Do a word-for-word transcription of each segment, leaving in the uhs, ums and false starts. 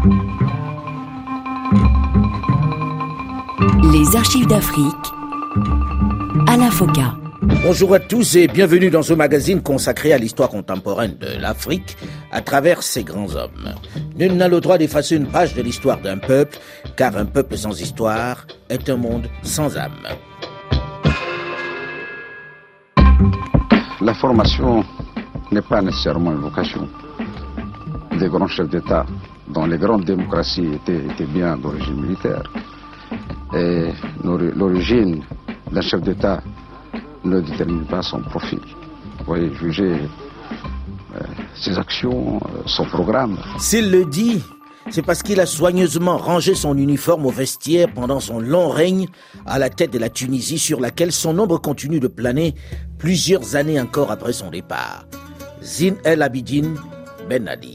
Les archives d'Afrique, Alain Foka. Bonjour à tous et bienvenue dans ce magazine consacré à l'histoire contemporaine de l'Afrique à travers ses grands hommes. Nul n'a le droit d'effacer une page de l'histoire d'un peuple, car un peuple sans histoire est un monde sans âme. La formation n'est pas nécessairement une vocation. Des grands chefs d'État, dont les grandes démocraties étaient, étaient bien d'origine militaire. Et l'origine d'un chef d'État ne détermine pas son profil. Vous voyez, juger euh, ses actions, euh, son programme. S'il le dit, c'est parce qu'il a soigneusement rangé son uniforme au vestiaire pendant son long règne à la tête de la Tunisie, sur laquelle son ombre continue de planer plusieurs années encore après son départ. Zine El Abidine Ben Ali.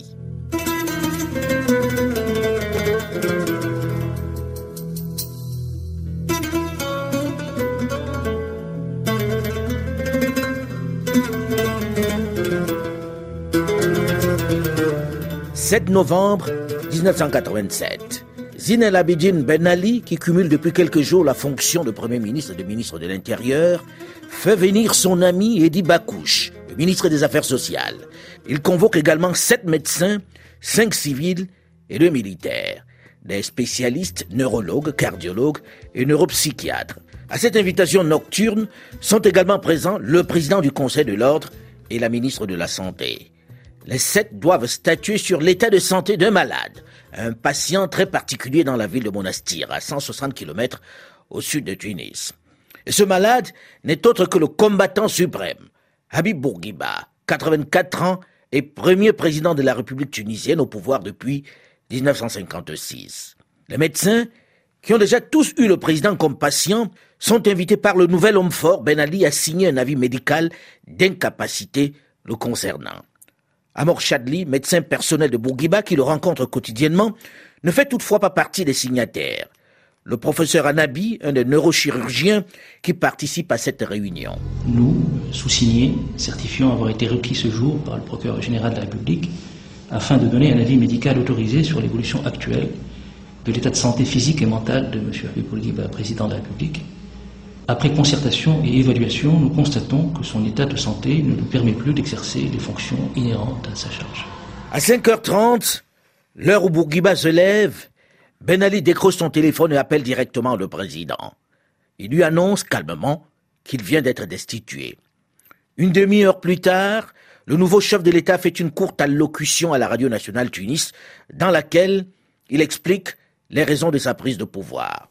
sept novembre dix-neuf cent quatre-vingt-sept. Zine El Abidine Ben Ali, qui cumule depuis quelques jours la fonction de Premier ministre et de ministre de l'Intérieur, fait venir son ami Edi Bakouche, le ministre des Affaires sociales. Il convoque également sept médecins, cinq civils et deux militaires, des spécialistes neurologues, cardiologues et neuropsychiatres. À cette invitation nocturne sont également présents le président du Conseil de l'Ordre et la ministre de la Santé. Les sept doivent statuer sur l'état de santé d'un malade, un patient très particulier dans la ville de Monastir, à cent soixante kilomètres au sud de Tunis. Et ce malade n'est autre que le combattant suprême, Habib Bourguiba, quatre-vingt-quatre ans et premier président de la République tunisienne au pouvoir depuis dix-neuf cent cinquante-six. Les médecins, qui ont déjà tous eu le président comme patient, sont invités par le nouvel homme fort, Ben Ali, à signer un avis médical d'incapacité le concernant. Amor Chadli, médecin personnel de Bourguiba, qui le rencontre quotidiennement, ne fait toutefois pas partie des signataires. Le professeur Anabi, un des neurochirurgiens qui participe à cette réunion. Nous, sous-signés, certifions avoir été requis ce jour par le procureur général de la République afin de donner un avis médical autorisé sur l'évolution actuelle de l'état de santé physique et mental de M. Habib Bourguiba, président de la République. Après concertation et évaluation, nous constatons que son état de santé ne lui permet plus d'exercer les fonctions inhérentes à sa charge. À cinq heures trente, l'heure où Bourguiba se lève, Ben Ali décroche son téléphone et appelle directement le président. Il lui annonce calmement qu'il vient d'être destitué. Une demi-heure plus tard, le nouveau chef de l'État fait une courte allocution à la radio nationale Tunis, dans laquelle il explique les raisons de sa prise de pouvoir.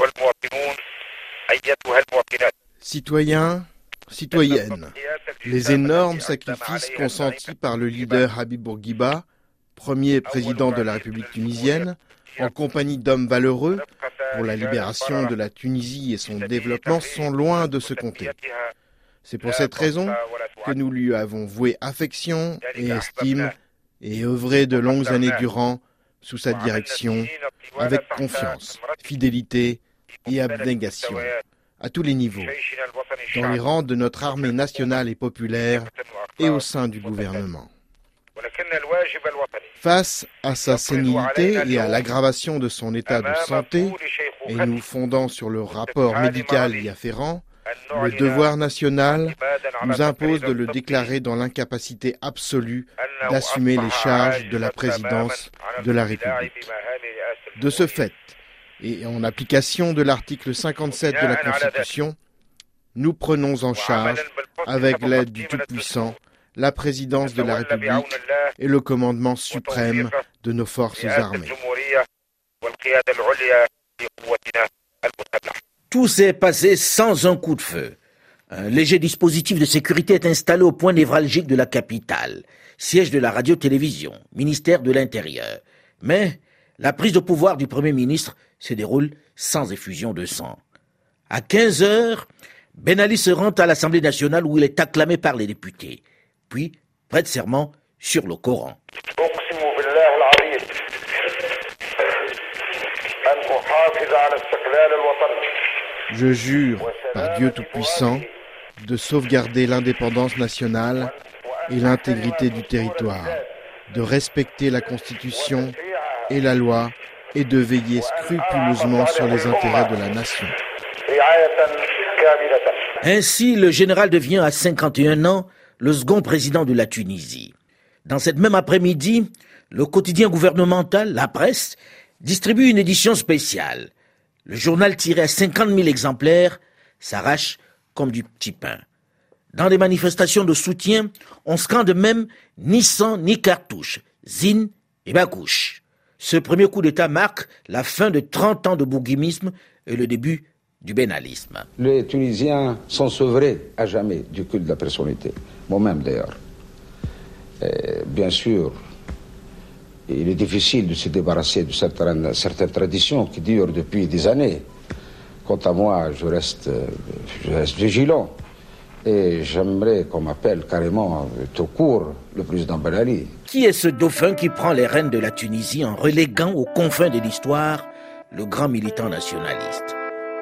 Citoyens, citoyennes, les énormes sacrifices consentis par le leader Habib Bourguiba, premier président de la République tunisienne, en compagnie d'hommes valeureux pour la libération de la Tunisie et son développement, sont loin de se compter. C'est pour cette raison que nous lui avons voué affection et estime et œuvré de longues années durant sous sa direction avec confiance, fidélité et abnégation, à tous les niveaux, dans les rangs de notre armée nationale et populaire et au sein du gouvernement. Face à sa sénilité et à l'aggravation de son état de santé, et nous fondant sur le rapport médical y afférent, le devoir national nous impose de le déclarer dans l'incapacité absolue d'assumer les charges de la présidence de la République. De ce fait, et en application de l'article cinquante-sept de la Constitution, nous prenons en charge, avec l'aide du Tout-Puissant, la présidence de la République et le commandement suprême de nos forces armées. Tout s'est passé sans un coup de feu. Un léger dispositif de sécurité est installé au point névralgique de la capitale, siège de la radio-télévision, ministère de l'Intérieur. Mais la prise de pouvoir du Premier ministre se déroule sans effusion de sang. À quinze heures, Ben Ali se rend à l'Assemblée nationale où il est acclamé par les députés, puis prête serment sur le Coran. Je jure, par Dieu Tout-Puissant, de sauvegarder l'indépendance nationale et l'intégrité du territoire, de respecter la Constitution et la loi et de veiller scrupuleusement sur les intérêts de la nation. Ainsi, le général devient à cinquante et un ans le second président de la Tunisie. Dans cette même après-midi, le quotidien gouvernemental, La Presse, distribue une édition spéciale. Le journal tiré à cinquante mille exemplaires s'arrache comme du petit pain. Dans des manifestations de soutien, on scande même ni sang ni cartouche, Zine et Bakouche. Ce premier coup d'État marque la fin de trente ans de bourguimisme et le début du bénalisme. Les Tunisiens sont sevrés à jamais du culte de la personnalité, moi-même d'ailleurs. Et bien sûr, il est difficile de se débarrasser de certaines, certaines traditions qui durent depuis des années. Quant à moi, je reste, je reste vigilant. Et j'aimerais qu'on m'appelle carrément tout court le président Ben Ali. Qui est ce dauphin qui prend les rênes de la Tunisie en reléguant aux confins de l'histoire le grand militant nationaliste?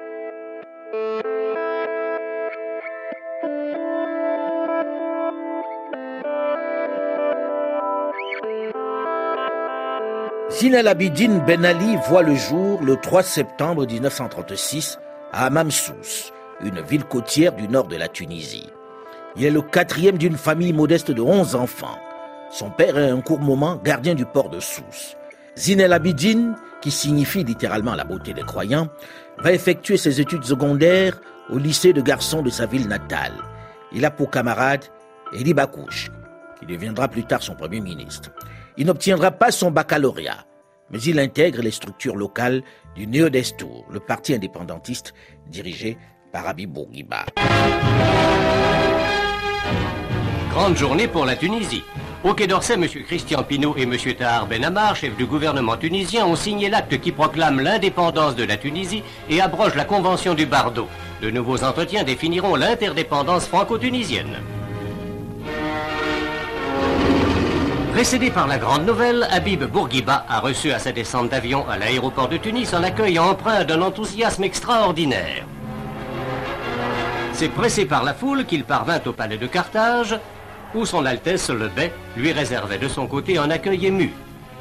Zine El Abidine Ben Ali voit le jour le trois septembre mille neuf cent trente-six à Hammarsous, une ville côtière du nord de la Tunisie. Il est le quatrième d'une famille modeste de onze enfants. Son père est un court moment gardien du port de Sousse. Zine El Abidine, qui signifie littéralement la beauté des croyants, va effectuer ses études secondaires au lycée de garçons de sa ville natale. Il a pour camarade Eli Bakouche, qui deviendra plus tard son premier ministre. Il n'obtiendra pas son baccalauréat, mais il intègre les structures locales du Néo-Destour, le parti indépendantiste dirigé par Habib Bourguiba. Grande journée pour la Tunisie. Au Quai d'Orsay, M. Christian Pinault et M. Tahar Ben Ammar, chef du gouvernement tunisien, ont signé l'acte qui proclame l'indépendance de la Tunisie et abroge la convention du Bardo. De nouveaux entretiens définiront l'interdépendance franco-tunisienne. Précédé par la grande nouvelle, Habib Bourguiba a reçu à sa descente d'avion à l'aéroport de Tunis un accueil empreint d'un enthousiasme extraordinaire. C'est pressé par la foule qu'il parvint au palais de Carthage, où son Altesse le Bey lui réservait de son côté un accueil ému.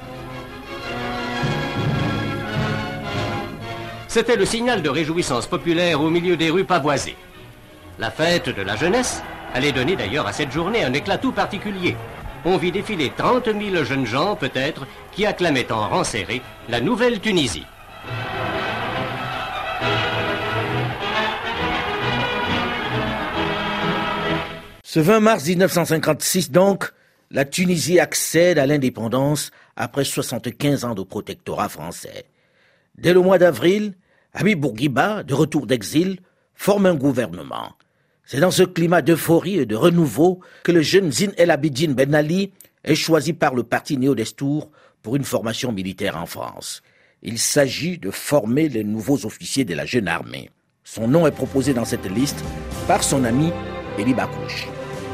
C'était le signal de réjouissance populaire au milieu des rues pavoisées. La fête de la jeunesse allait donner d'ailleurs à cette journée un éclat tout particulier. On vit défiler trente mille jeunes gens, peut-être, qui acclamaient en rang serré la nouvelle Tunisie. Ce vingt mars mille neuf cent cinquante-six, donc, la Tunisie accède à l'indépendance après soixante-quinze ans de protectorat français. Dès le mois d'avril, Habib Bourguiba, de retour d'exil, forme un gouvernement. C'est dans ce climat d'euphorie et de renouveau que le jeune Zine El Abidine Ben Ali est choisi par le parti Néo-Destour pour une formation militaire en France. Il s'agit de former les nouveaux officiers de la jeune armée. Son nom est proposé dans cette liste par son ami Eli Bakouche.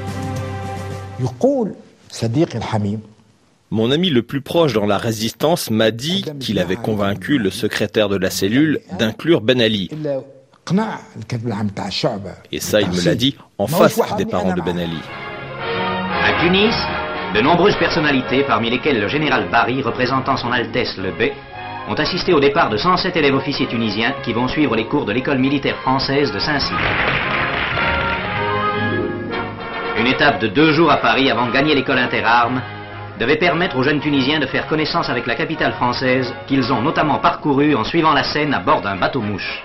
Mon ami le plus proche dans la résistance m'a dit qu'il avait convaincu le secrétaire de la cellule d'inclure Ben Ali. Et ça, il me l'a dit en face des parents de Ben Ali. À Tunis, de nombreuses personnalités, parmi lesquelles le général Barry, représentant son Altesse le Bey, ont assisté au départ de cent sept élèves officiers tunisiens qui vont suivre les cours de l'école militaire française de Saint-Cyr. Une étape de deux jours à Paris avant de gagner l'école interarmes devait permettre aux jeunes Tunisiens de faire connaissance avec la capitale française qu'ils ont notamment parcourue en suivant la Seine à bord d'un bateau-mouche.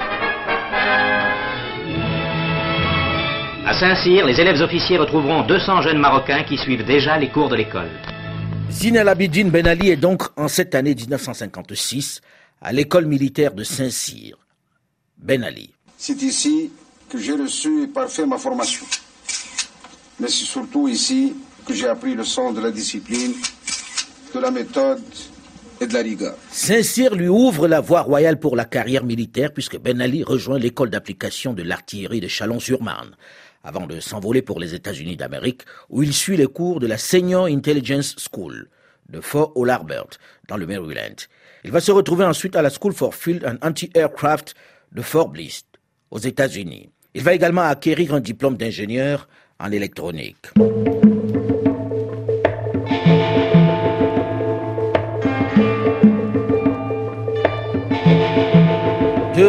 À Saint-Cyr, les élèves officiers retrouveront deux cents jeunes Marocains qui suivent déjà les cours de l'école. Zine El Abidine Ben Ali est donc en cette année mille neuf cent cinquante-six à l'école militaire de Saint-Cyr. Ben Ali. C'est ici que j'ai reçu et parfait ma formation. Mais c'est surtout ici que j'ai appris le sens de la discipline, de la méthode et de la rigueur. Saint-Cyr lui ouvre la voie royale pour la carrière militaire puisque Ben Ali rejoint l'école d'application de l'artillerie de Chalon-sur-Marne avant de s'envoler pour les États-Unis d'Amérique où il suit les cours de la Senior Intelligence School de Fort Hall Harbor dans le Maryland. Il va se retrouver ensuite à la School for Field and Anti-Aircraft de Fort Bliss aux États-Unis. Il va également acquérir un diplôme d'ingénieur en électronique.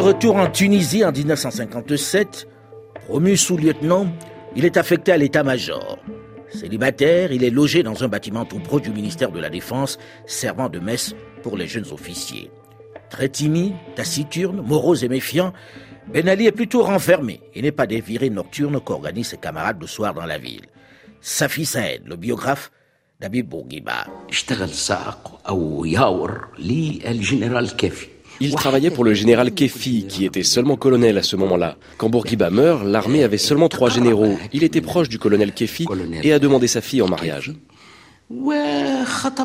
retour en Tunisie en dix-neuf cent cinquante-sept, promu sous-lieutenant, il est affecté à l'état-major. Célibataire, il est logé dans un bâtiment tout proche du ministère de la Défense, servant de messe pour les jeunes officiers. Très timide, taciturne, morose et méfiant, Ben Ali est plutôt renfermé et n'est pas des virées nocturnes qu'organisent ses camarades le soir dans la ville. Safi Saed, le biographe d'Habib Bourguiba. Il travaillait pour le général Kefi, qui était seulement colonel à ce moment-là. Quand Bourguiba meurt, l'armée avait seulement trois généraux. Il était proche du colonel Kefi et a demandé sa fille en mariage. Ben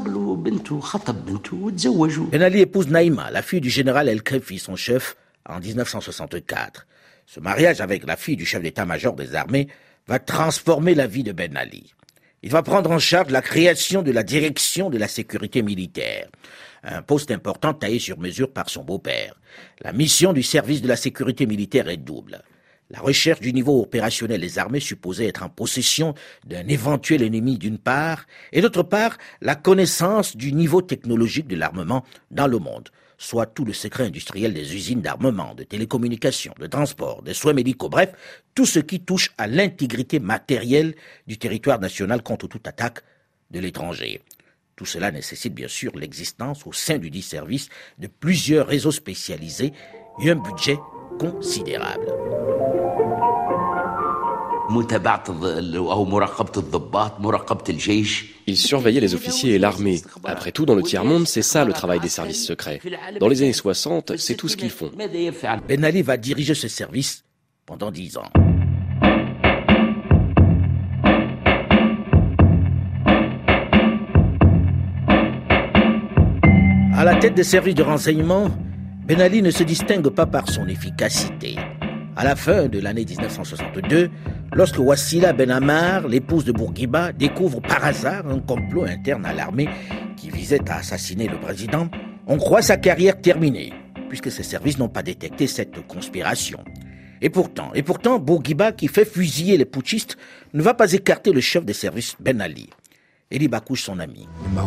Ali épouse Naïma, la fille du général El Kefi, son chef, en dix-neuf cent soixante-quatre. Ce mariage avec la fille du chef d'état-major des armées va transformer la vie de Ben Ali. Il va prendre en charge la création de la direction de la sécurité militaire, un poste important taillé sur mesure par son beau-père. La mission du service de la sécurité militaire est double. La recherche du niveau opérationnel des armées supposait être en possession d'un éventuel ennemi d'une part, et d'autre part, la connaissance du niveau technologique de l'armement dans le monde, soit tout le secret industriel des usines d'armement, de télécommunications, de transport, des soins médicaux, bref, tout ce qui touche à l'intégrité matérielle du territoire national contre toute attaque de l'étranger. Tout cela nécessite bien sûr l'existence au sein du dit service de plusieurs réseaux spécialisés et un budget considérable. Il surveillait les officiers et l'armée. Après tout, dans le tiers-monde, c'est ça le travail des services secrets. Dans les années soixante, c'est tout ce qu'ils font. Ben Ali va diriger ce service pendant dix ans. À la tête des services de renseignement, Ben Ali ne se distingue pas par son efficacité. À la fin de l'année dix-neuf cent soixante-deux, lorsque Wassila Ben Ammar, l'épouse de Bourguiba, découvre par hasard un complot interne à l'armée qui visait à assassiner le président, on croit sa carrière terminée, puisque ses services n'ont pas détecté cette conspiration. Et pourtant, et pourtant, Bourguiba, qui fait fusiller les putschistes, ne va pas écarter le chef des services Ben Ali. Eli Bakouche, son ami.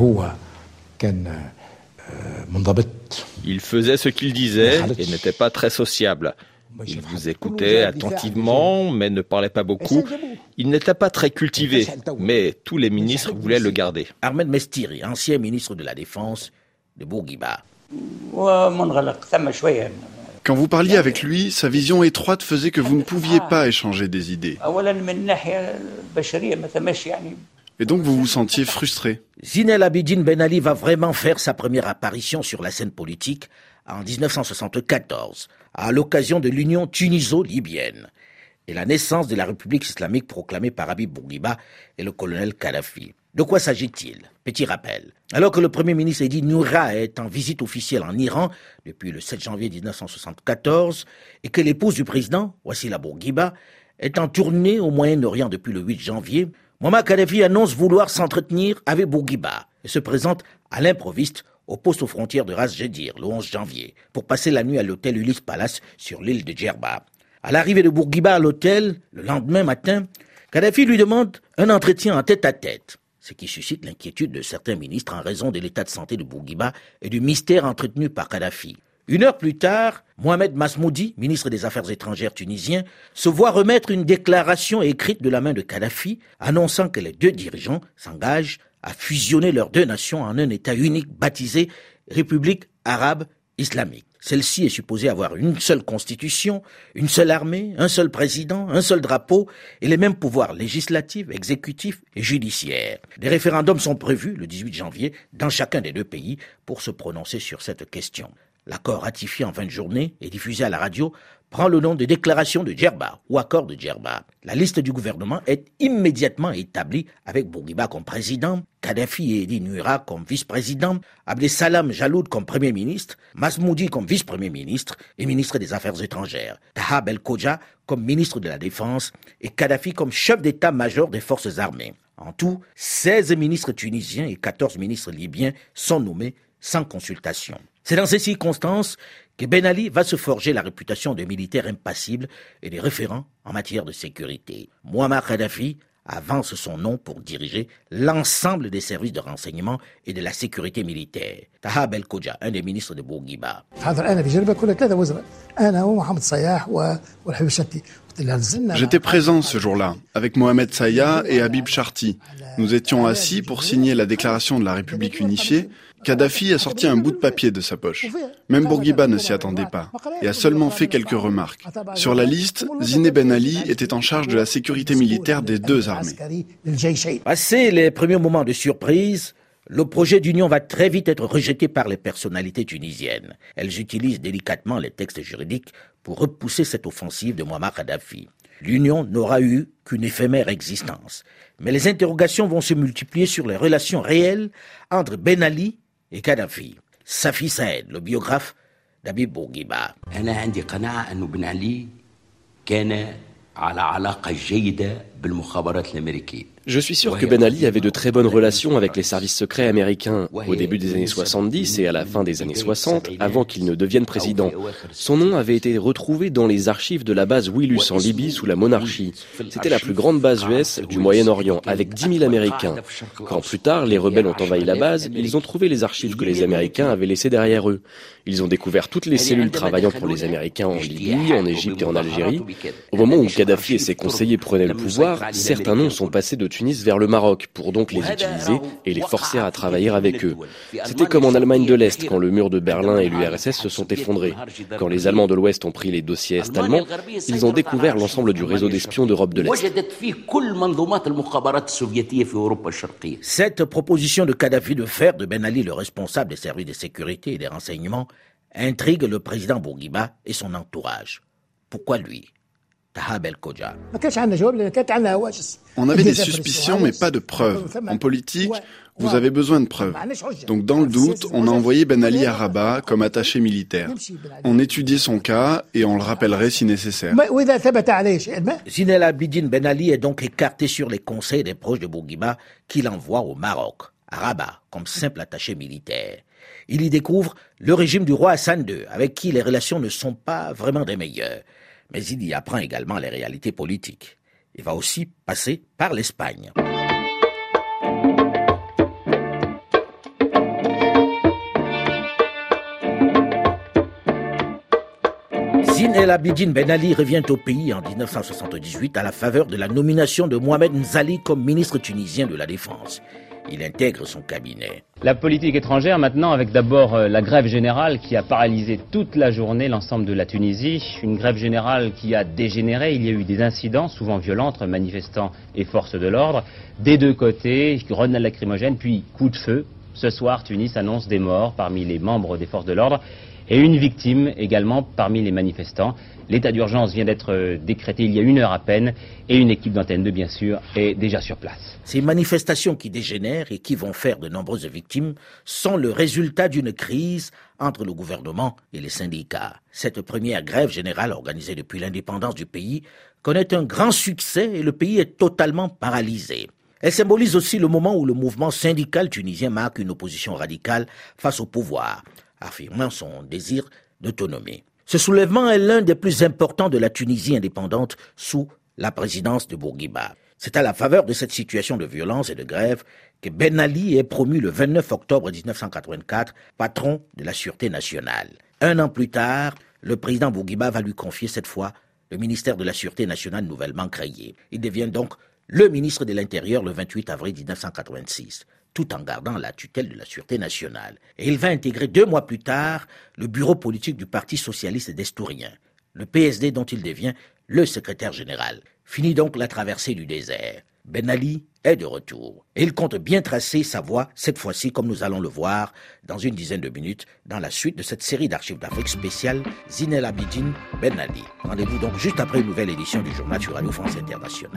Il faisait ce qu'il disait et n'était pas très sociable. Il vous écoutait attentivement, mais ne parlait pas beaucoup. Il n'était pas très cultivé, mais tous les ministres voulaient le garder. Ahmed Mestiri, ancien ministre de la Défense de Bourguiba. Quand vous parliez avec lui, sa vision étroite faisait que vous ne pouviez pas échanger des idées. Et donc vous vous sentiez frustré. Zine El Abidine Ben Ali va vraiment faire sa première apparition sur la scène politique en dix-neuf cent soixante-quatorze, à l'occasion de l'union tuniso-libyenne et la naissance de la République islamique proclamée par Habib Bourguiba et le colonel Kadhafi. De quoi s'agit-il? Petit rappel. Alors que le Premier ministre Edi Noura est en visite officielle en Iran depuis le sept janvier dix-neuf cent soixante-quatorze et que l'épouse du président, Wassila Bourguiba, est en tournée au Moyen-Orient depuis le huit janvier, Mouammar Kadhafi annonce vouloir s'entretenir avec Bourguiba et se présente à l'improviste au poste aux frontières de Ras Jedir le onze janvier pour passer la nuit à l'hôtel Ulysse Palace sur l'île de Djerba. À l'arrivée de Bourguiba à l'hôtel, le lendemain matin, Kadhafi lui demande un entretien en tête-à-tête, ce qui suscite l'inquiétude de certains ministres en raison de l'état de santé de Bourguiba et du mystère entretenu par Kadhafi. Une heure plus tard, Mohamed Masmoudi, ministre des Affaires étrangères tunisien, se voit remettre une déclaration écrite de la main de Kadhafi annonçant que les deux dirigeants s'engagent à fusionner leurs deux nations en un État unique baptisé République arabe islamique. Celle-ci est supposée avoir une seule constitution, une seule armée, un seul président, un seul drapeau et les mêmes pouvoirs législatifs, exécutifs et judiciaires. Des référendums sont prévus le dix-huit janvier dans chacun des deux pays pour se prononcer sur cette question. L'accord ratifié en fin de journée et diffusé à la radio prend le nom de déclaration de Djerba ou accord de Djerba. La liste du gouvernement est immédiatement établie avec Bourguiba comme président, Kadhafi et Edi Noura comme vice-président, Abdesalam Jaloud comme premier ministre, Masmoudi comme vice-premier ministre et ministre des Affaires étrangères, Taha Belkhodja comme ministre de la Défense et Kadhafi comme chef d'état-major des forces armées. En tout, seize ministres tunisiens et quatorze ministres libyens sont nommés sans consultation. C'est dans ces circonstances que Ben Ali va se forger la réputation de militaire impassible et de référent en matière de sécurité. Mouammar Kadhafi avance son nom pour diriger l'ensemble des services de renseignement et de la sécurité militaire. Taha Belkoja, un des ministres de Bourguiba. J'étais présent ce jour-là, avec Mohamed Saya et Habib Charti. Nous étions assis pour signer la déclaration de la République unifiée. Kadhafi a sorti un bout de papier de sa poche. Même Bourguiba ne s'y attendait pas et a seulement fait quelques remarques. Sur la liste, Zine Ben Ali était en charge de la sécurité militaire des deux armées. Passés les premiers moments de surprise, le projet d'union va très vite être rejeté par les personnalités tunisiennes. Elles utilisent délicatement les textes juridiques pour repousser cette offensive de Muammar Kadhafi. L'union n'aura eu qu'une éphémère existence. Mais les interrogations vont se multiplier sur les relations réelles entre Ben Ali et Kadhafi. Safi Saed, le biographe d'Habib Bourguiba. Je suis sûr que Ben Ali avait de très bonnes relations avec les services secrets américains au début des années soixante-dix et à la fin des années soixante, avant qu'il ne devienne président. Son nom avait été retrouvé dans les archives de la base Wilus en Libye sous la monarchie. C'était la plus grande base U S du Moyen-Orient, avec dix mille Américains. Quand plus tard, les rebelles ont envahi la base, ils ont trouvé les archives que les Américains avaient laissées derrière eux. Ils ont découvert toutes les cellules travaillant pour les Américains en Libye, en Égypte et en Algérie. Au moment où Kadhafi et ses conseillers prenaient le pouvoir, certains noms sont passés de Tunis vers le Maroc pour donc les utiliser et les forcer à travailler avec eux. C'était comme en Allemagne de l'Est quand le mur de Berlin et l'U R S S se sont effondrés. Quand les Allemands de l'Ouest ont pris les dossiers est-allemands, ils ont découvert l'ensemble du réseau d'espions d'Europe de l'Est. Cette proposition de Kadhafi de faire de Ben Ali le responsable des services de sécurité et des renseignements intrigue le président Bourguiba et son entourage. Pourquoi lui? Taha Belkoja. On avait des suspicions, mais pas de preuves. En politique, vous avez besoin de preuves. Donc dans le doute, on a envoyé Ben Ali à Rabat comme attaché militaire. On étudiait son cas et on le rappellerait si nécessaire. Zine El Abidine Ben Ali est donc écarté sur les conseils des proches de Bourguiba qu'il envoie au Maroc, à Rabat, comme simple attaché militaire. Il y découvre le régime du roi Hassan deux, avec qui les relations ne sont pas vraiment des meilleures. Mais il y apprend également les réalités politiques. Il va aussi passer par l'Espagne. Zine El Abidine Ben Ali revient au pays en dix-neuf cent soixante-dix-huit à la faveur de la nomination de Mohamed Nzali comme ministre tunisien de la Défense. Il intègre son cabinet. La politique étrangère maintenant, avec d'abord la grève générale qui a paralysé toute la journée l'ensemble de la Tunisie. Une grève générale qui a dégénéré. Il y a eu des incidents, souvent violents, entre manifestants et forces de l'ordre. Des deux côtés, grenades lacrymogènes, puis coup de feu. Ce soir, Tunis annonce des morts parmi les membres des forces de l'ordre et une victime également parmi les manifestants. L'état d'urgence vient d'être décrété il y a une heure à peine et une équipe d'Antenne deux, bien sûr, est déjà sur place. Ces manifestations qui dégénèrent et qui vont faire de nombreuses victimes sont le résultat d'une crise entre le gouvernement et les syndicats. Cette première grève générale organisée depuis l'indépendance du pays connaît un grand succès et le pays est totalement paralysé. Elle symbolise aussi le moment où le mouvement syndical tunisien marque une opposition radicale face au pouvoir, affirmant son désir d'autonomie. Ce soulèvement est l'un des plus importants de la Tunisie indépendante sous la présidence de Bourguiba. C'est à la faveur de cette situation de violence et de grève que Ben Ali est promu le vingt-neuf octobre dix-neuf cent quatre-vingt-quatre patron de la Sûreté nationale. Un an plus tard, le président Bourguiba va lui confier cette fois le ministère de la Sûreté nationale nouvellement créé. Il devient donc le ministre de l'Intérieur le vingt-huit avril dix-neuf cent quatre-vingt-six. Tout en gardant la tutelle de la Sûreté nationale. Et il va intégrer deux mois plus tard le bureau politique du Parti socialiste destourien, le P S D dont il devient le secrétaire général. Fini donc la traversée du désert. Ben Ali est de retour. Et il compte bien tracer sa voie, cette fois-ci, comme nous allons le voir, dans une dizaine de minutes, dans la suite de cette série d'archives d'Afrique spéciale, Zine El Abidine Ben Ali. Rendez-vous donc juste après une nouvelle édition du journal sur Radio France Internationale.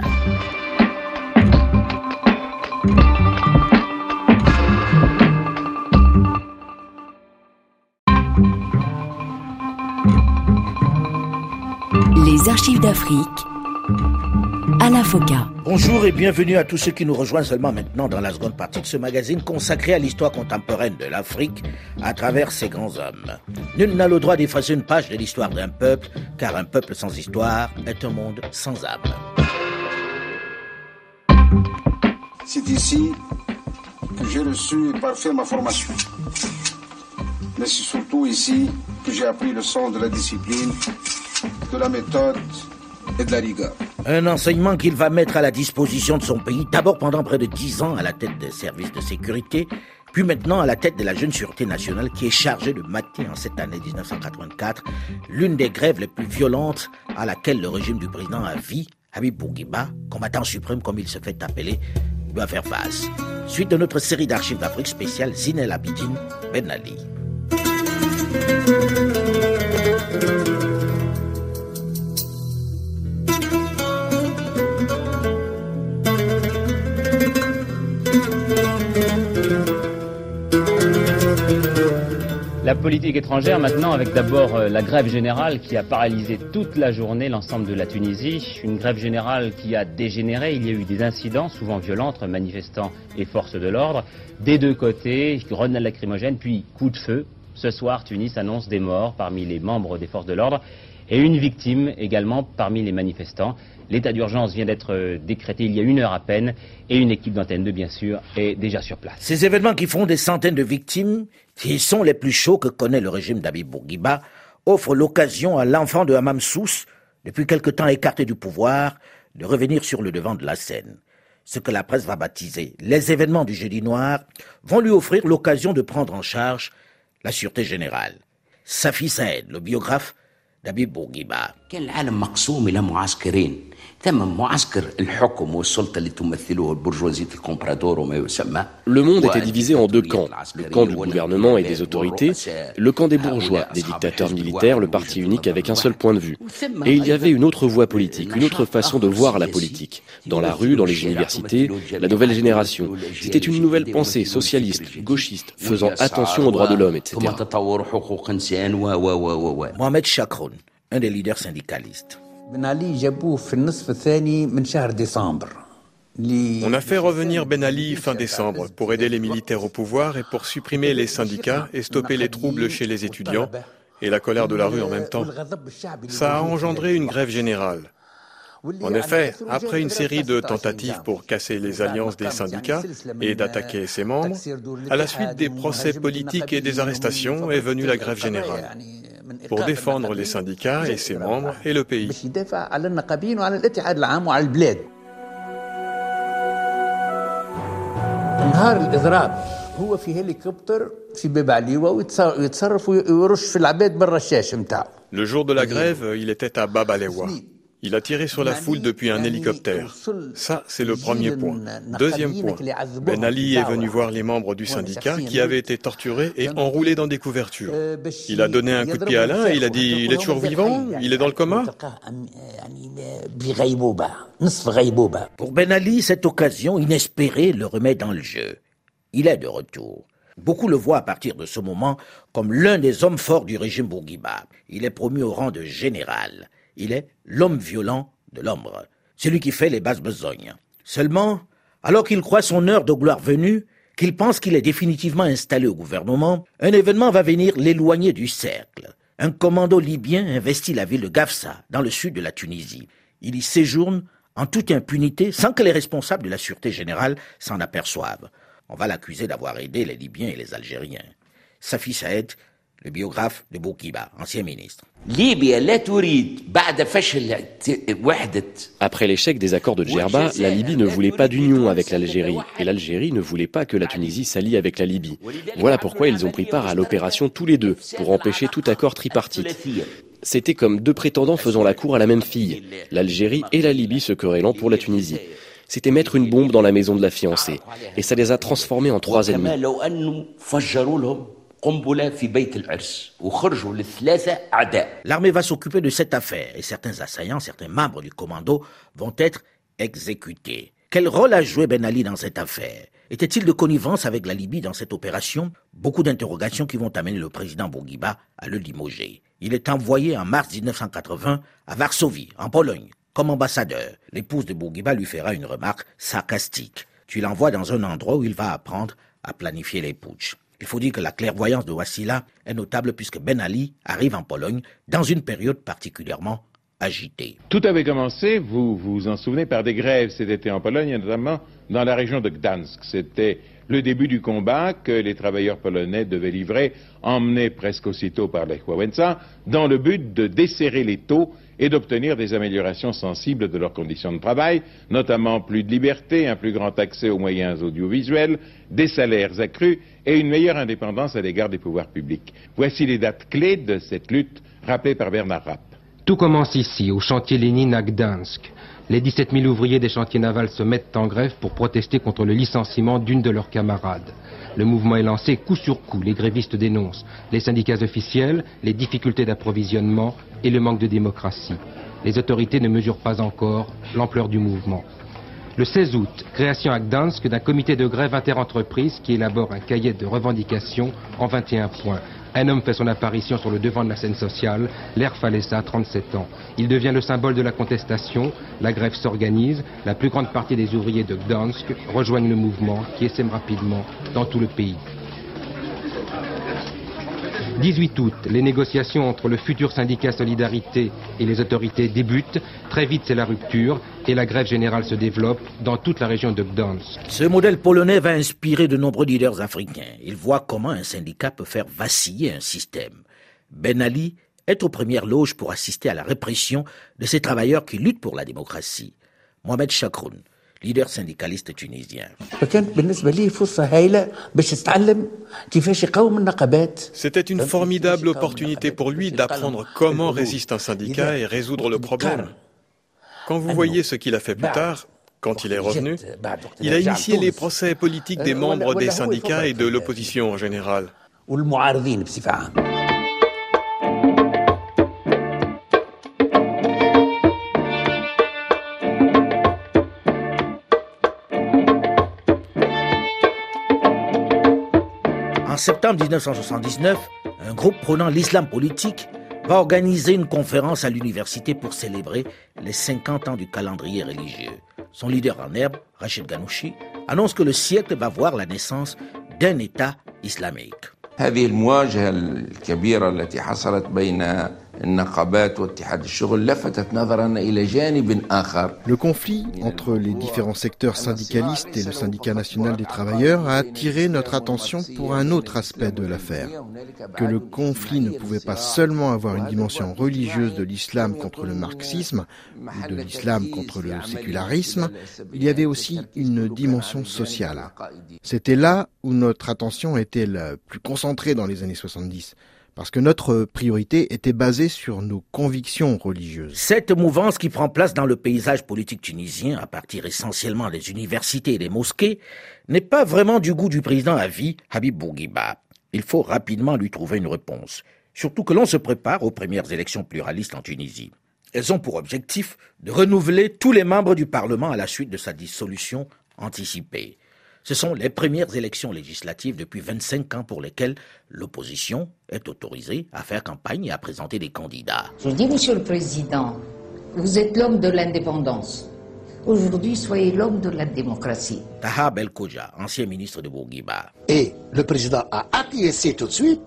Les archives d'Afrique à la Foca. Bonjour et bienvenue à tous ceux qui nous rejoignent seulement maintenant dans la seconde partie de ce magazine consacré à l'histoire contemporaine de l'Afrique à travers ses grands hommes. Nul n'a le droit d'effacer une page de l'histoire d'un peuple, car un peuple sans histoire est un monde sans âme. C'est ici que j'ai reçu et parfait ma formation. Mais c'est surtout ici que j'ai appris le sens de la discipline, de la méthode et de la rigueur. Un enseignement qu'il va mettre à la disposition de son pays, d'abord pendant près de dix ans à la tête des services de sécurité, puis maintenant à la tête de la jeune sûreté nationale qui est chargée de mater en cette année dix-neuf cent quatre-vingt-quatre l'une des grèves les plus violentes à laquelle le régime du président à vie, Habib Bourguiba, combattant suprême comme il se fait appeler, doit faire face. Suite de notre série d'archives d'Afrique spéciale Zine El Abidine Ben Ali. La politique étrangère maintenant avec d'abord la grève générale qui a paralysé toute la journée l'ensemble de la Tunisie. Une grève générale qui a dégénéré. Il y a eu des incidents souvent violents entre manifestants et forces de l'ordre. Des deux côtés, grenades lacrymogènes puis coups de feu. Ce soir, Tunis annonce des morts parmi les membres des forces de l'ordre et une victime également parmi les manifestants. L'état d'urgence vient d'être décrété il y a une heure à peine et une équipe d'Antenne deux, bien sûr, est déjà sur place. Ces événements qui font des centaines de victimes, qui sont les plus chauds que connaît le régime d'Habib Bourguiba, offrent l'occasion à l'enfant de Hamam Sous, depuis quelque temps écarté du pouvoir, de revenir sur le devant de la scène. Ce que la presse va baptiser les événements du Jeudi Noir vont lui offrir l'occasion de prendre en charge la sûreté générale. Safi Saed, le biographe d'Habib Bourguiba. كان العالم مقسوم إلى معسكرين، ثم معسكر الحكم والسلطة اللي تمثله البرجوازية الكومبرادور وما يسمى. Le monde était divisé en deux camps, le camp du gouvernement et des autorités, le camp des bourgeois, des dictateurs militaires, le parti unique avec un seul point de vue. Et il y avait une autre voie politique, une autre façon de voir la politique. Dans la rue, dans les universités, la nouvelle génération. C'était une nouvelle pensée socialiste, gauchiste, faisant attention aux droits de l'homme, et cetera. Mohamed Chakroun, un des leaders syndicalistes. On a fait revenir Ben Ali fin décembre pour aider les militaires au pouvoir et pour supprimer les syndicats et stopper les troubles chez les étudiants et la colère de la rue en même temps. Ça a engendré une grève générale. En effet, après une série de tentatives pour casser les alliances des syndicats et d'attaquer ses membres, à la suite des procès politiques et des arrestations est venue la grève générale pour défendre les syndicats et ses membres et le pays. Le jour de la grève, il était à Bab Alewa. Il a tiré sur la foule depuis un hélicoptère. Ça, c'est le premier point. Deuxième point, Ben Ali est venu voir les membres du syndicat qui avaient été torturés et enroulés dans des couvertures. Il a donné un coup de pied à l'un et il a dit « Il est toujours vivant ? Il est dans le coma ?» Pour Ben Ali, cette occasion inespérée le remet dans le jeu. Il est de retour. Beaucoup le voient à partir de ce moment comme l'un des hommes forts du régime Bourguiba. Il est promu au rang de général. Il est l'homme violent de l'ombre, celui qui fait les basses besognes. Seulement, alors qu'il croit son heure de gloire venue, qu'il pense qu'il est définitivement installé au gouvernement, un événement va venir l'éloigner du cercle. Un commando libyen investit la ville de Gafsa, dans le sud de la Tunisie. Il y séjourne en toute impunité, sans que les responsables de la sûreté générale s'en aperçoivent. On va l'accuser d'avoir aidé les Libyens et les Algériens. Safi Saed, le biographe de Bourguiba, ancien ministre. Après l'échec des accords de Djerba, la Libye ne voulait pas d'union avec l'Algérie, et l'Algérie ne voulait pas que la Tunisie s'allie avec la Libye. Voilà pourquoi ils ont pris part à l'opération tous les deux, pour empêcher tout accord tripartite. C'était comme deux prétendants faisant la cour à la même fille, l'Algérie et la Libye se querellant pour la Tunisie. C'était mettre une bombe dans la maison de la fiancée, et ça les a transformés en trois ennemis. L'armée va s'occuper de cette affaire et certains assaillants, certains membres du commando vont être exécutés. Quel rôle a joué Ben Ali dans cette affaire? Était-il de connivence avec la Libye dans cette opération? Beaucoup d'interrogations qui vont amener le président Bourguiba à le limoger. Il est envoyé en mars dix-neuf cent quatre-vingts à Varsovie, en Pologne, comme ambassadeur. L'épouse de Bourguiba lui fera une remarque sarcastique. Tu l'envoies dans un endroit où il va apprendre à planifier les putschs. Il faut dire que la clairvoyance de Wassila est notable puisque Ben Ali arrive en Pologne dans une période particulièrement agité. Tout avait commencé, vous vous en souvenez, par des grèves cet été en Pologne, et notamment dans la région de Gdansk. C'était le début du combat que les travailleurs polonais devaient livrer, emmenés presque aussitôt par Lech Wałęsa, dans le but de desserrer les taux et d'obtenir des améliorations sensibles de leurs conditions de travail, notamment plus de liberté, un plus grand accès aux moyens audiovisuels, des salaires accrus et une meilleure indépendance à l'égard des pouvoirs publics. Voici les dates clés de cette lutte rappelées par Bernard Rapp. Tout commence ici, au chantier Lénine à Gdansk. Les dix-sept mille ouvriers des chantiers navals se mettent en grève pour protester contre le licenciement d'une de leurs camarades. Le mouvement est lancé coup sur coup. Les grévistes dénoncent les syndicats officiels, les difficultés d'approvisionnement et le manque de démocratie. Les autorités ne mesurent pas encore l'ampleur du mouvement. Le seize août, création à Gdansk d'un comité de grève interentreprises qui élabore un cahier de revendications en vingt et un points. Un homme fait son apparition sur le devant de la scène sociale, Lech Wałęsa, trente-sept ans. Il devient le symbole de la contestation, la grève s'organise, la plus grande partie des ouvriers de Gdansk rejoignent le mouvement qui essaime rapidement dans tout le pays. dix-huit août, les négociations entre le futur syndicat Solidarité et les autorités débutent. Très vite, c'est la rupture et la grève générale se développe dans toute la région de Gdansk. Ce modèle polonais va inspirer de nombreux leaders africains. Ils voient comment un syndicat peut faire vaciller un système. Ben Ali est aux premières loges pour assister à la répression de ces travailleurs qui luttent pour la démocratie. Mohamed Chakroun, leader syndicaliste tunisien. C'était une formidable opportunité pour lui d'apprendre comment résiste un syndicat et résoudre le problème. Quand vous voyez ce qu'il a fait plus tard, quand il est revenu, il a initié les procès politiques des membres des syndicats et de l'opposition en général. En septembre mille neuf cent soixante-dix-neuf, un groupe prônant l'islam politique va organiser une conférence à l'université pour célébrer les cinquante ans du calendrier religieux. Son leader en herbe, Rachid Ghannouchi, annonce que le siècle va voir la naissance d'un État islamique. هذه المواجهة الكبيرة التي حصلت بين النقابات واتحاد الشغل لفتت نظرنا إلى جانب آخر. Le conflit entre les différents secteurs syndicalistes et le syndicat national des travailleurs a attiré notre attention pour un autre aspect de l'affaire. Que le conflit ne pouvait pas seulement avoir une dimension religieuse de l'islam contre le marxisme ou de l'islam contre le sécularisme, il y avait aussi une dimension sociale. C'était là où notre attention était la plus concentrée dans les années soixante-dix. Parce que notre priorité était basée sur nos convictions religieuses. Cette mouvance qui prend place dans le paysage politique tunisien, à partir essentiellement des universités et des mosquées, n'est pas vraiment du goût du président à vie, Habib Bourguiba. Il faut rapidement lui trouver une réponse. Surtout que l'on se prépare aux premières élections pluralistes en Tunisie. Elles ont pour objectif de renouveler tous les membres du Parlement à la suite de sa dissolution anticipée. Ce sont les premières élections législatives depuis vingt-cinq ans pour lesquelles l'opposition est autorisée à faire campagne et à présenter des candidats. Je dis, Monsieur le Président, vous êtes l'homme de l'indépendance. Aujourd'hui, soyez l'homme de la démocratie. Taha Belkoja, ancien ministre de Bourguiba. Et le président a acquiescé tout de suite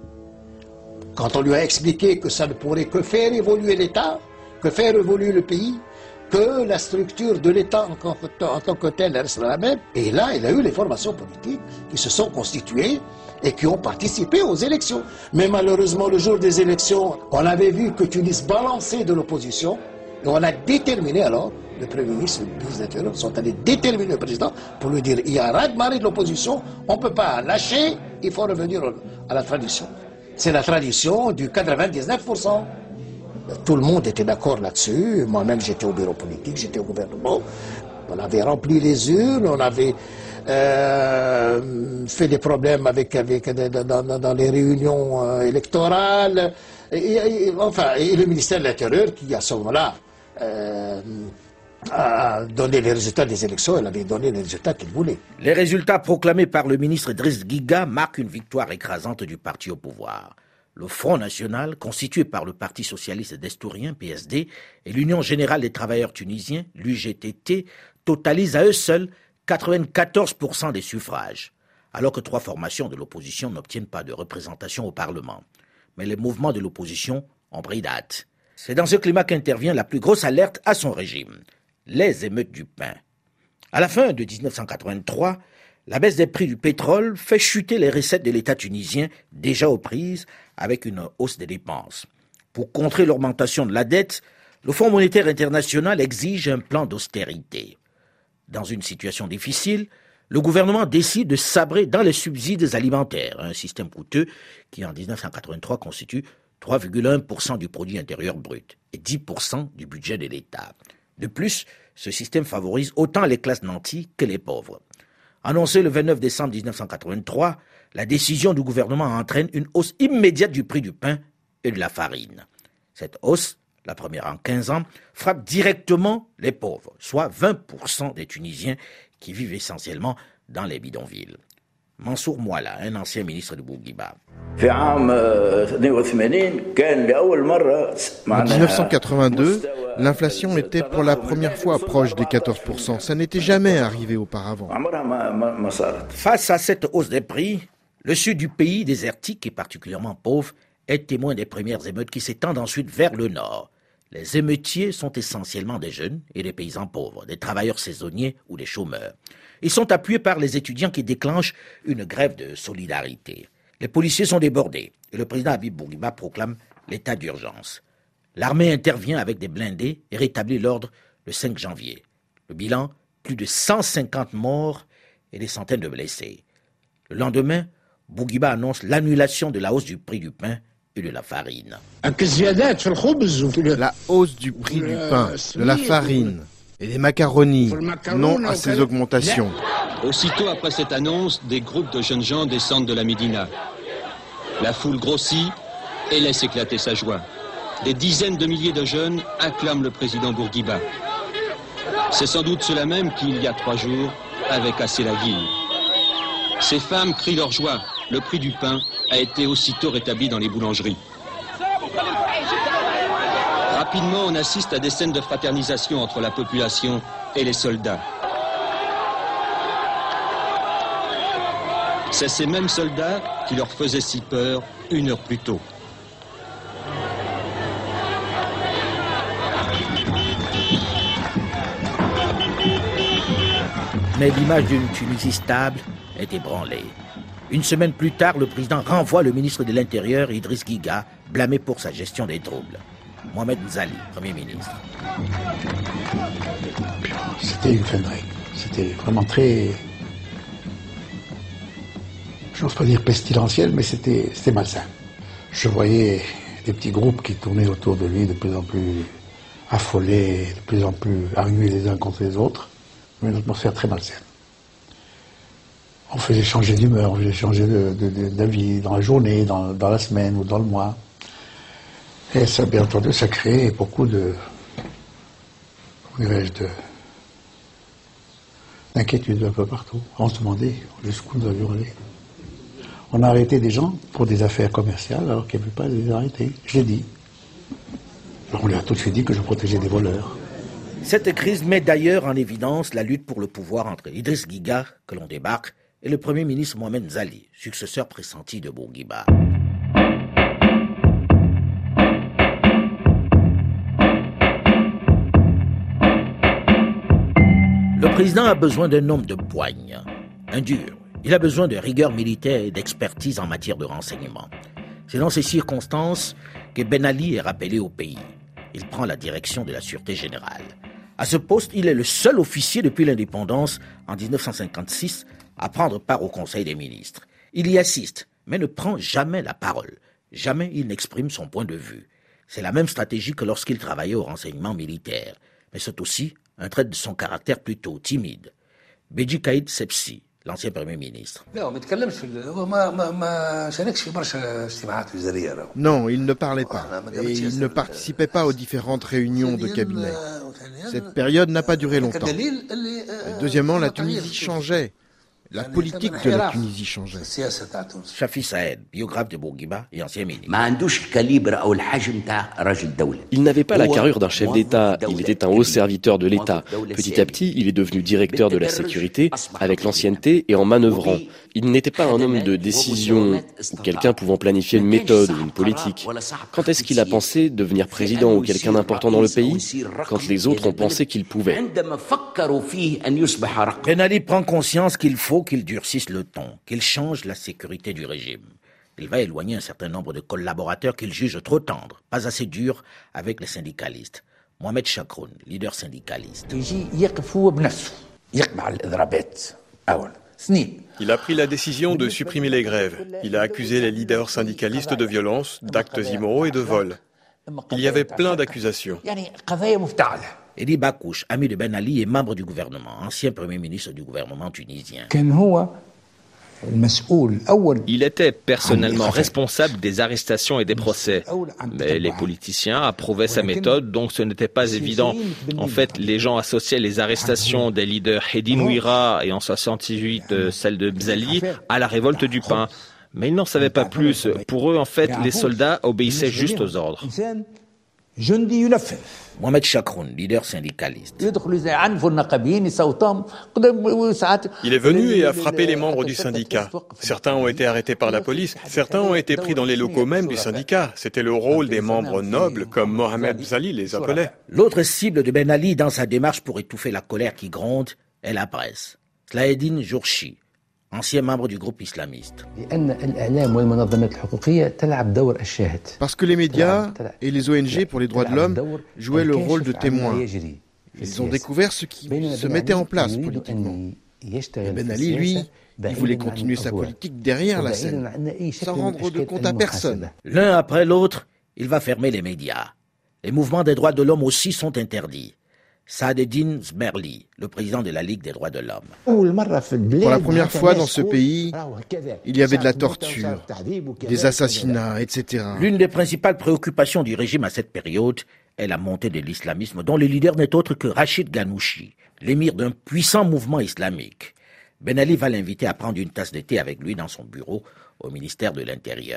quand on lui a expliqué que ça ne pourrait que faire évoluer l'État, que faire évoluer le pays, que la structure de l'État en, en tant que telle reste la même. Et là, il a eu les formations politiques qui se sont constituées et qui ont participé aux élections. Mais malheureusement, le jour des élections, on avait vu que Tunis balançait de l'opposition et on a déterminé alors, le Premier ministre et le ministre de l'Intérieur sont allés déterminer le président pour lui dire il y a un raz-de-marée de l'opposition, on ne peut pas lâcher, il faut revenir à la tradition. C'est la tradition du quatre-vingt-dix-neuf pour cent. Tout le monde était d'accord là-dessus. Moi-même, j'étais au bureau politique, j'étais au gouvernement. On avait rempli les urnes, on avait euh, fait des problèmes avec, avec, dans, dans, dans les réunions euh, électorales. Et, et, enfin, et le ministère de l'Intérieur, qui à ce moment-là euh, a donné les résultats des élections, elle avait donné les résultats qu'il voulait. Les résultats proclamés par le ministre Driss Guiga marquent une victoire écrasante du parti au pouvoir. Le Front National, constitué par le Parti Socialiste Destourien, P S D, et l'Union Générale des Travailleurs Tunisiens, l'U G T T, totalise à eux seuls quatre-vingt-quatorze pour cent des suffrages, alors que trois formations de l'opposition n'obtiennent pas de représentation au Parlement. Mais les mouvements de l'opposition ont pris date. C'est dans ce climat qu'intervient la plus grosse alerte à son régime, les émeutes du pain. À la fin de dix-neuf cent quatre-vingt-trois, la baisse des prix du pétrole fait chuter les recettes de l'État tunisien, déjà aux prises, avec une hausse des dépenses. Pour contrer l'augmentation de la dette, le Fonds monétaire international exige un plan d'austérité. Dans une situation difficile, le gouvernement décide de sabrer dans les subsides alimentaires, un système coûteux qui en dix-neuf cent quatre-vingt-trois constitue trois virgule un pour cent du produit intérieur brut et dix pour cent du budget de l'État. De plus, ce système favorise autant les classes nanties que les pauvres. Annoncé le vingt-neuf décembre dix-neuf cent quatre-vingt-trois, la décision du gouvernement entraîne une hausse immédiate du prix du pain et de la farine. Cette hausse, la première en quinze ans, frappe directement les pauvres, soit vingt pour cent des Tunisiens qui vivent essentiellement dans les bidonvilles. Mansour Mouala, un ancien ministre de Bourguiba. En dix-neuf cent quatre-vingt-deux, l'inflation était pour la première fois proche des quatorze pour cent. Ça n'était jamais arrivé auparavant. Face à cette hausse des prix, le sud du pays, désertique et particulièrement pauvre, est témoin des premières émeutes qui s'étendent ensuite vers le nord. Les émeutiers sont essentiellement des jeunes et des paysans pauvres, des travailleurs saisonniers ou des chômeurs. Ils sont appuyés par les étudiants qui déclenchent une grève de solidarité. Les policiers sont débordés et le président Habib Bourguiba proclame l'état d'urgence. L'armée intervient avec des blindés et rétablit l'ordre le cinq janvier. Le bilan, plus de cent cinquante morts et des centaines de blessés. Le lendemain, Bourguiba annonce l'annulation de la hausse du prix du pain et de la farine. La hausse du prix du pain, de la farine et des macaronis, non à ces augmentations. Aussitôt après cette annonce, des groupes de jeunes gens descendent de la Médina. La foule grossit et laisse éclater sa joie. Des dizaines de milliers de jeunes acclament le président Bourguiba. C'est sans doute cela même qui, il y a trois jours, avait cassé la ville. Ces femmes crient leur joie. Le prix du pain a été aussitôt rétabli dans les boulangeries. Rapidement, on assiste à des scènes de fraternisation entre la population et les soldats. C'est ces mêmes soldats qui leur faisaient si peur une heure plus tôt. Mais l'image d'une Tunisie stable est ébranlée. Une semaine plus tard, le président renvoie le ministre de l'Intérieur, Idriss Guiga, blâmé pour sa gestion des troubles. Mohamed Zali, Premier ministre. C'était une fin de règle. C'était vraiment très... Je n'ose pas dire pestilentiel, mais c'était c'était malsain. Je voyais des petits groupes qui tournaient autour de lui, de plus en plus affolés, de plus en plus armés les uns contre les autres. Une atmosphère très malsaine. On faisait changer d'humeur, on faisait changer d'avis dans la journée, dans, dans la semaine ou dans le mois. Et ça, bien entendu, ça créait beaucoup de, comment dirais-je, de, d'inquiétude un peu partout. On se demandait jusqu'où nous avions allé. On a arrêté des gens pour des affaires commerciales alors qu'il n'y avait pas de les arrêter. Je l'ai dit. On lui a tout de suite dit que je protégeais des voleurs. Cette crise met d'ailleurs en évidence la lutte pour le pouvoir entre Idriss Guiga, que l'on débarque, et le Premier ministre Mohamed Zali, successeur pressenti de Bourguiba. Le président a besoin d'un homme de poigne, un dur. Il a besoin de rigueur militaire et d'expertise en matière de renseignement. C'est dans ces circonstances que Ben Ali est rappelé au pays. Il prend la direction de la Sûreté générale. À ce poste, il est le seul officier depuis l'indépendance, en dix-neuf cent cinquante-six, à prendre part au Conseil des ministres. Il y assiste, mais ne prend jamais la parole. Jamais il n'exprime son point de vue. C'est la même stratégie que lorsqu'il travaillait au renseignement militaire. Mais c'est aussi un trait de son caractère plutôt timide. Beji Caïd Sepsi, l'ancien Premier ministre. Non, il ne parlait pas. Et il ne participait pas aux différentes réunions de cabinet. Cette période n'a pas duré longtemps. Et deuxièmement, la Tunisie changeait. La politique de la Tunisie changeait. Chafi Saed, biographe de Bourguiba et ancien ministre. Il n'avait pas la carrure d'un chef d'État, il était un haut serviteur de l'État. Petit à petit, il est devenu directeur de la sécurité, avec l'ancienneté et en manœuvrant. Il n'était pas un homme de décision, ou quelqu'un pouvant planifier une méthode ou une politique. Quand est-ce qu'il a pensé devenir président ou quelqu'un d'important dans le pays? Quand les autres ont pensé qu'il pouvait. Ben Ali prend conscience qu'il faut qu'il durcisse le ton, qu'il change la sécurité du régime. Il va éloigner un certain nombre de collaborateurs qu'il juge trop tendres, pas assez durs avec les syndicalistes. Mohamed Chakroun, leader syndicaliste. Il a pris la décision de supprimer les grèves. Il a accusé les leaders syndicalistes de violence, d'actes immoraux et de vol. Il y avait plein d'accusations. Edi Bakouche, ami de Ben Ali et membre du gouvernement, ancien premier ministre du gouvernement tunisien. Il était personnellement responsable des arrestations et des procès. Mais les politiciens approuvaient sa méthode, donc ce n'était pas évident. En fait, les gens associaient les arrestations des leaders Hedi Nouira et en soixante-huit celle de Bzali à la révolte du pain. Mais ils n'en savaient pas plus. Pour eux, en fait, les soldats obéissaient juste aux ordres. Mohamed Chakroun, leader syndicaliste. Il est venu et a frappé les membres du syndicat. Certains ont été arrêtés par la police, certains ont été pris dans les locaux même du syndicat. C'était le rôle des membres nobles, comme Mohamed Bzali les appelait. L'autre cible de Ben Ali dans sa démarche pour étouffer la colère qui gronde est la presse. Slaheddine Jourchi, ancien membre du groupe islamiste. Parce que les médias et les O N G pour les droits de l'homme jouaient le rôle de témoins. Ils ont découvert ce qui se mettait en place politiquement. Et Ben Ali, lui, il voulait continuer sa politique derrière la scène, sans rendre de compte à personne. L'un après l'autre, il va fermer les médias. Les mouvements des droits de l'homme aussi sont interdits. Saadedine Zmerli, le président de la Ligue des droits de l'homme. Pour la première fois dans ce pays, il y avait de la torture, des assassinats, et cetera. L'une des principales préoccupations du régime à cette période est la montée de l'islamisme, dont le leader n'est autre que Rachid Ghanouchi, l'émir d'un puissant mouvement islamique. Ben Ali va l'inviter à prendre une tasse de thé avec lui dans son bureau au ministère de l'Intérieur.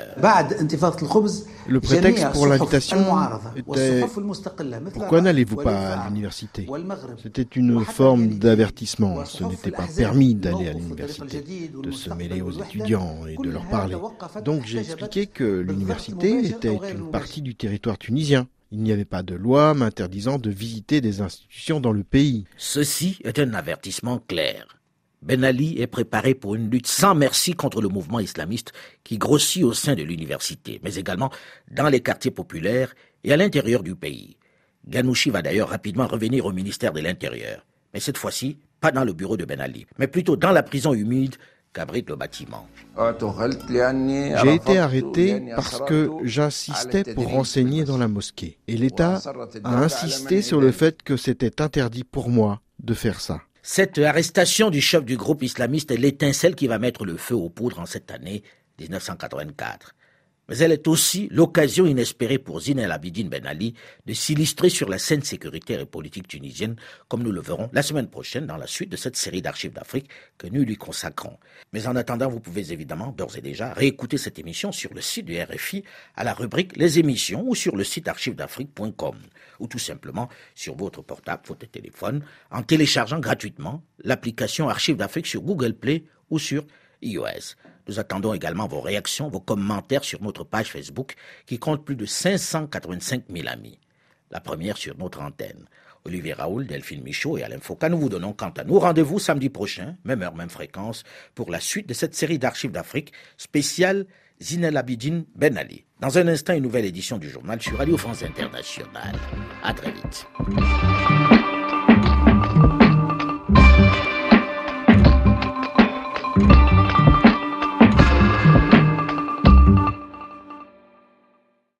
Le prétexte pour l'invitation était « Pourquoi n'allez-vous pas à l'université ?» C'était une forme d'avertissement. Ce n'était pas permis d'aller à l'université, de se mêler aux étudiants et de leur parler. Donc j'ai expliqué que l'université était une partie du territoire tunisien. Il n'y avait pas de loi m'interdisant de visiter des institutions dans le pays. Ceci est un avertissement clair. Ben Ali est préparé pour une lutte sans merci contre le mouvement islamiste qui grossit au sein de l'université, mais également dans les quartiers populaires et à l'intérieur du pays. Ghanouchi va d'ailleurs rapidement revenir au ministère de l'Intérieur, mais cette fois-ci, pas dans le bureau de Ben Ali, mais plutôt dans la prison humide qu'abrite le bâtiment. J'ai été arrêté parce que j'insistais pour renseigner dans la mosquée, et l'État a insisté sur le fait que c'était interdit pour moi de faire ça. Cette arrestation du chef du groupe islamiste est l'étincelle qui va mettre le feu aux poudres en cette année dix-neuf cent quatre-vingt-quatre. Mais elle est aussi l'occasion inespérée pour Zine El Abidine Ben Ali de s'illustrer sur la scène sécuritaire et politique tunisienne, comme nous le verrons la semaine prochaine dans la suite de cette série d'archives d'Afrique que nous lui consacrons. Mais en attendant, vous pouvez évidemment, d'ores et déjà, réécouter cette émission sur le site du R F I à la rubrique Les émissions ou sur le site archives d'afrique point com ou tout simplement sur votre portable, votre téléphone, en téléchargeant gratuitement l'application Archives d'Afrique sur Google Play ou sur iOS. Nous attendons également vos réactions, vos commentaires sur notre page Facebook qui compte plus de cinq cent quatre-vingt-cinq mille amis. La première sur notre antenne. Olivier Raoul, Delphine Michaud et Alain Foucault, nous vous donnons quant à nous rendez-vous samedi prochain, même heure, même fréquence, pour la suite de cette série d'archives d'Afrique spéciale Zine El Abidine Ben Ali. Dans un instant, une nouvelle édition du journal sur Radio France Internationale. À très vite.